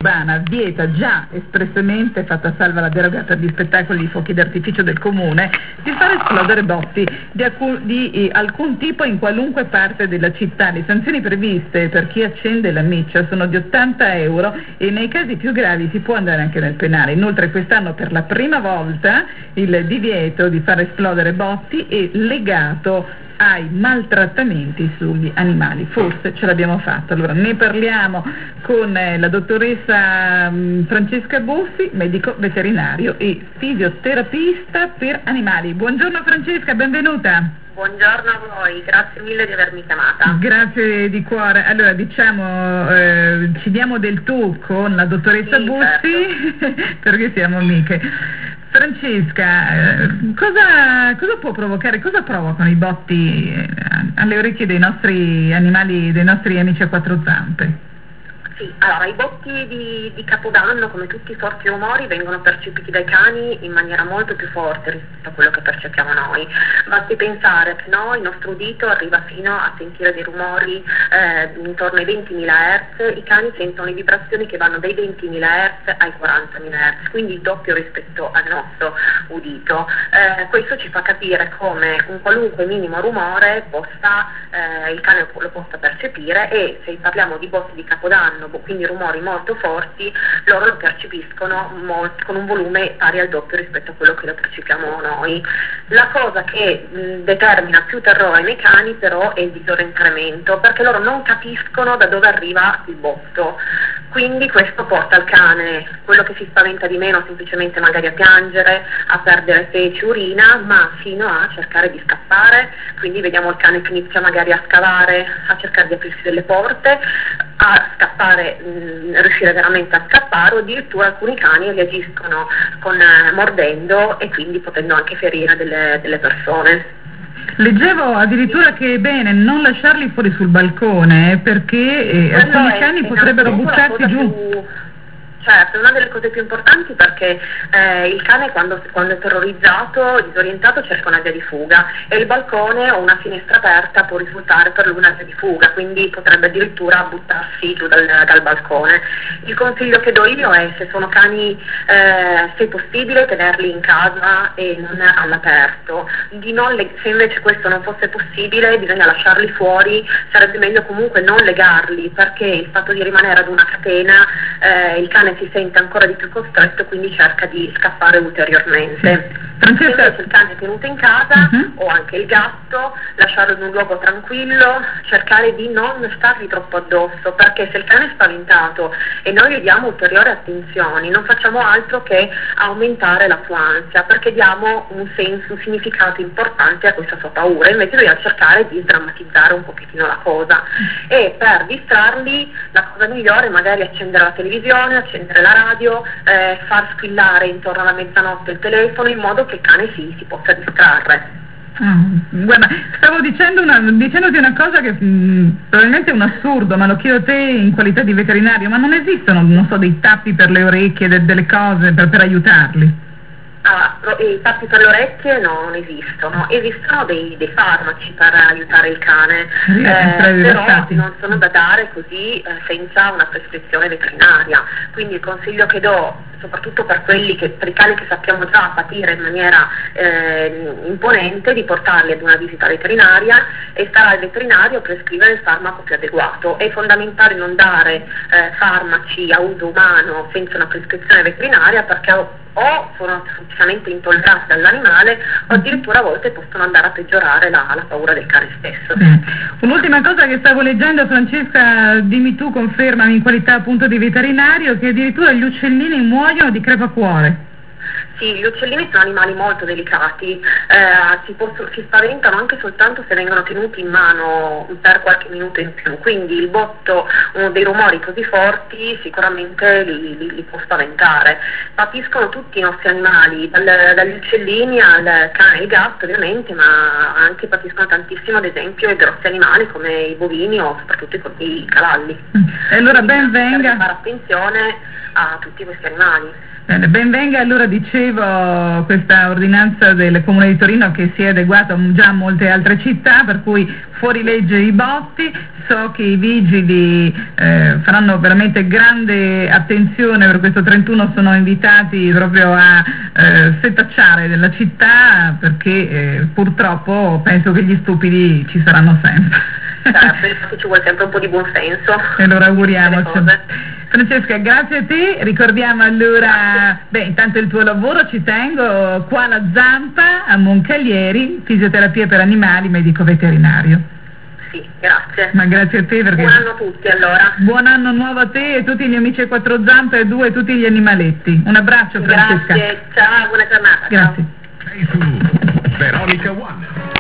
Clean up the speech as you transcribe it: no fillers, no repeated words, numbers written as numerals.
urbana vieta già espressamente, fatta salva la deroga per gli spettacoli di fuochi d'artificio del comune, di far esplodere botti di alcun tipo in qualunque parte della città. Le sanzioni previste per chi accende la miccia sono di 80 euro e nei casi più gravi si può andare anche nel penale. Inoltre quest'anno per la prima volta il divieto di far esplodere botti è legato ai maltrattamenti sugli animali. Forse ce l'abbiamo fatta. Allora ne parliamo con la dottoressa Francesca Buffi, medico veterinario e fisioterapista per animali. Buongiorno Francesca, benvenuta. Buongiorno a voi, grazie mille di avermi chiamata. Grazie di cuore. Allora diciamo, ci diamo del tu con la dottoressa Buffi, certo. Perché siamo amiche. Francesca, cosa può provocare, cosa provocano i botti alle orecchie dei nostri animali, dei nostri amici a quattro zampe? Sì, allora i botti di Capodanno, come tutti i forti rumori, vengono percepiti dai cani in maniera molto più forte rispetto a quello che percepiamo noi. Basti pensare che il nostro udito arriva fino a sentire dei rumori intorno ai 20.000 Hz, i cani sentono le vibrazioni che vanno dai 20.000 Hz ai 40.000 Hz, quindi il doppio rispetto al nostro udito. Questo ci fa capire come un qualunque minimo rumore il cane lo possa percepire, e se parliamo di botti di Capodanno, quindi rumori molto forti, loro lo percepiscono con un volume pari al doppio rispetto a quello che lo percepiamo noi. La cosa che determina più terrore nei cani però è il disorientamento, perché loro non capiscono da dove arriva il botto, quindi questo porta il cane, quello che si spaventa di meno, semplicemente magari a piangere, a perdere feci, urina, ma fino a cercare di scappare. Quindi vediamo il cane che inizia magari a scavare, a cercare di aprirsi delle porte, a scappare, riuscire veramente a scappare, o addirittura alcuni cani reagiscono mordendo e quindi potendo anche ferire delle persone. Leggevo addirittura che è bene non lasciarli fuori sul balcone perché alcuni cani potrebbero buttarsi giù. Certo, è una delle cose più importanti, perché il cane quando è terrorizzato, disorientato, cerca una via di fuga, e il balcone o una finestra aperta può risultare per lui una via di fuga, quindi potrebbe addirittura buttarsi giù dal balcone. Il consiglio che do io è, se sono cani, se possibile, tenerli in casa e non all'aperto. Se invece questo non fosse possibile, bisogna lasciarli fuori. Sarebbe meglio comunque non legarli, perché il fatto di rimanere ad una catena, il cane si sente ancora di più costretto, quindi cerca di scappare ulteriormente. Se invece il cane è tenuto in casa, o anche il gatto, lasciarlo in un luogo tranquillo, cercare di non stargli troppo addosso, perché se il cane è spaventato e noi gli diamo ulteriori attenzioni, non facciamo altro che aumentare la sua ansia, perché diamo un senso, un significato importante a questa sua paura. Invece dobbiamo cercare di sdrammatizzare un pochettino la cosa, e per distrarli la cosa migliore è magari accendere la televisione, accendere la radio, far squillare intorno alla mezzanotte il telefono, in modo che il cane si possa distrarre. Guarda, stavo dicendoti una cosa che probabilmente è un assurdo, ma lo chiedo a te in qualità di veterinario: ma non esistono, non so, dei tappi per le orecchie, delle cose per aiutarli? I tappi per le orecchie non esistono dei farmaci per aiutare il cane, però non sono da dare così senza una prescrizione veterinaria. Quindi il consiglio che do, soprattutto per i cani che sappiamo già patire in maniera imponente, di portarli ad una visita veterinaria, e starà al veterinario a prescrivere il farmaco più adeguato. È fondamentale non dare farmaci a uso umano senza una prescrizione veterinaria, perché o sono semplicemente intollerati dall'animale, o addirittura a volte possono andare a peggiorare la paura del cane stesso. Un'ultima cosa che stavo leggendo, Francesca, dimmi tu, confermami in qualità appunto di veterinario, che addirittura gli uccellini muoiono di crepacuore. Sì, gli uccellini sono animali molto delicati, si spaventano anche soltanto se vengono tenuti in mano per qualche minuto in più, quindi il botto, uno dei rumori così forti, sicuramente li può spaventare. Patiscono tutti i nostri animali, dagli uccellini al cane e il gatto ovviamente, ma anche patiscono tantissimo ad esempio i grossi animali come i bovini o soprattutto i cavalli. E allora ben venga. Fare attenzione a tutti questi animali. Bene, ben venga allora, dicevo, questa ordinanza del Comune di Torino che si è adeguata già a molte altre città, per cui fuori legge i botti. So che i vigili faranno veramente grande attenzione per questo 31, sono invitati proprio a setacciare della città, perché purtroppo penso che gli stupidi ci saranno sempre. Penso che ci vuole sempre un po' di buonsenso. E allora auguriamoci. Francesca, grazie a te, ricordiamo allora, intanto il tuo lavoro, ci tengo, qua alla Zampa, a Moncalieri, fisioterapia per animali, medico veterinario. Sì, grazie. Ma grazie a te perché... Buon anno a tutti allora. Buon anno nuovo a te e tutti gli amici a quattro zampe e due, tutti gli animaletti. Un abbraccio, Francesca. Grazie, ciao, buona giornata. Grazie. Sei su Veronica One.